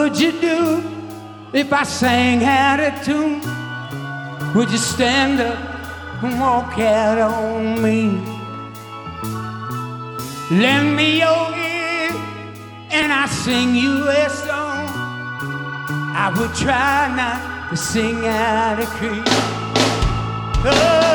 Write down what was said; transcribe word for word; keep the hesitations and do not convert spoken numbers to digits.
would you do if I sang out of tune? Would you stand up and walk out on me? Lend me your ear and I sing you a song. I would try not to sing out of key. Oh,